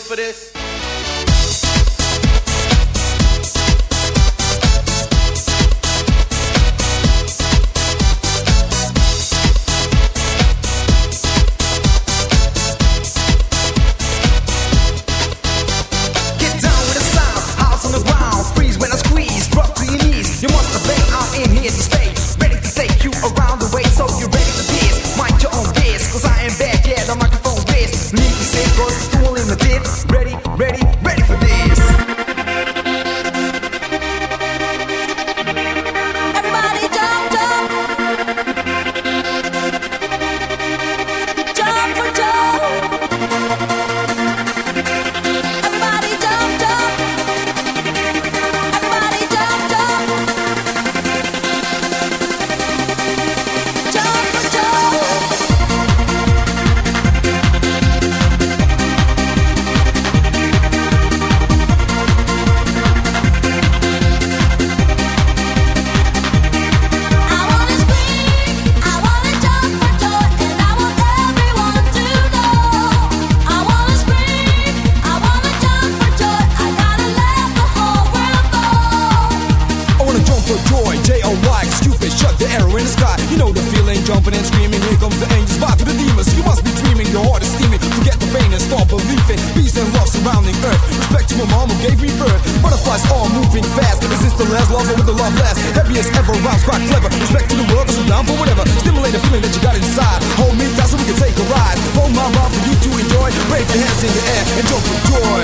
for this? Ready for this. Everybody jump, jump. Jump for Joe. Everybody jump, jump. Everybody jump, jump. Jump for Joe. Jumping and screaming, here comes the angels, back to the demons. You must be dreaming, your heart is steaming. Forget the pain and start believing. Peace and love surrounding earth. Respect to my mom who gave me birth. Butterflies all moving fast. Is this the last love or will the love last? Happiest ever, rhymes quite clever. Respect to the world, so down for whatever. Stimulate the feeling that you got inside. Hold me tight so we can take a ride. Hold my ride for you to enjoy. Wave your hands in the air and jump for joy.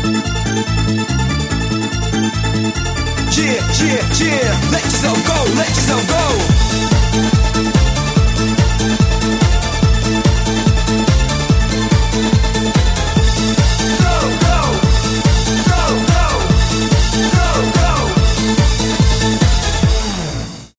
Yeah, let yourself go, let